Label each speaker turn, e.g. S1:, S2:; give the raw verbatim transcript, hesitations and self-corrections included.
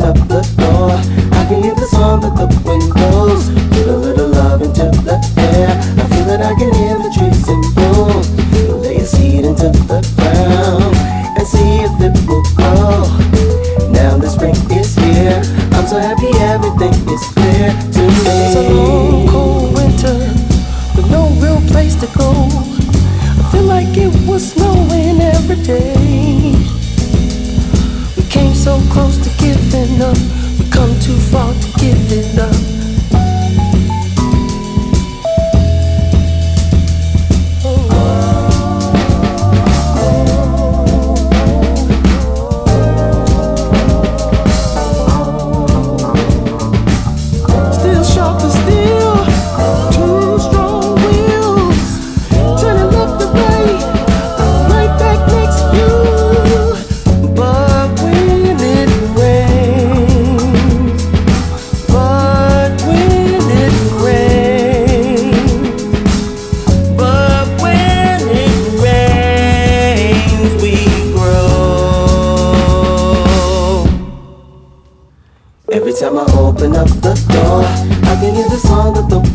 S1: up the door, I can hear the song at the windows. Put a little love into the air, I feel that I can hear the trees in bloom. Lay a seed into the ground and see if it will grow. Now the spring is here, I'm so happy everything is clear to me.
S2: It's a long cold winter with no real place to go. I feel like it was snowing every day. We came so close to giving up, we come too far to give it up. Every time I open up the door, I can hear the song of the